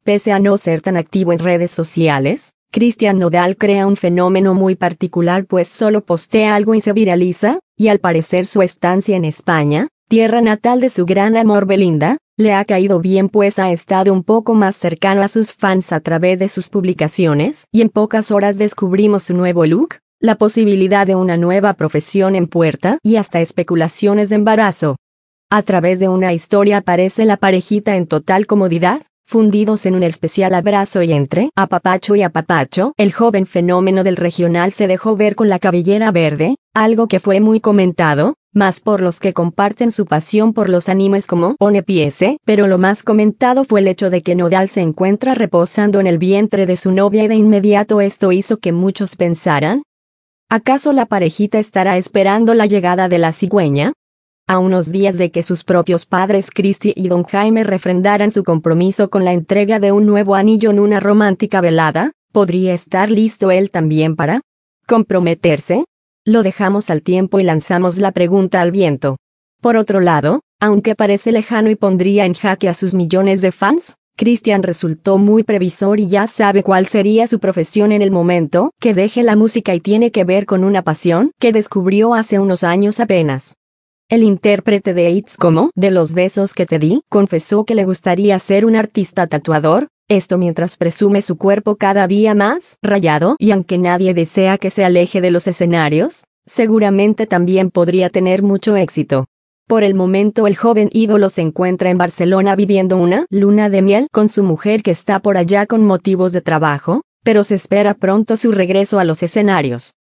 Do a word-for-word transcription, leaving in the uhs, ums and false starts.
pese a no ser tan activo en redes sociales, Cristian Nodal crea un fenómeno muy particular pues solo postea algo y se viraliza, y al parecer su estancia en España, tierra natal de su gran amor Belinda, le ha caído bien pues ha estado un poco más cercano a sus fans a través de sus publicaciones y en pocas horas descubrimos su nuevo look, la posibilidad de una nueva profesión en puerta y hasta especulaciones de embarazo. A través de una historia aparece la parejita en total comodidad, fundidos en un especial abrazo y entre apapacho y apapacho, el joven fenómeno del regional se dejó ver con la cabellera verde, algo que fue muy comentado, más por los que comparten su pasión por los animes como One Piece, pero lo más comentado fue el hecho de que Nodal se encuentra reposando en el vientre de su novia y de inmediato esto hizo que muchos pensaran, ¿acaso la parejita estará esperando la llegada de la cigüeña? A unos días de que sus propios padres Cristi y Don Jaime refrendaran su compromiso con la entrega de un nuevo anillo en una romántica velada, ¿podría estar listo él también para comprometerse? Lo dejamos al tiempo y lanzamos la pregunta al viento. Por otro lado, aunque parece lejano y pondría en jaque a sus millones de fans, Cristian resultó muy previsor y ya sabe cuál sería su profesión en el momento que deje la música y tiene que ver con una pasión que descubrió hace unos años apenas. El intérprete de hits como De los besos que te di, confesó que le gustaría ser un artista tatuador, esto mientras presume su cuerpo cada día más rayado y aunque nadie desea que se aleje de los escenarios, seguramente también podría tener mucho éxito. Por el momento el joven ídolo se encuentra en Barcelona viviendo una luna de miel con su mujer que está por allá con motivos de trabajo, pero se espera pronto su regreso a los escenarios.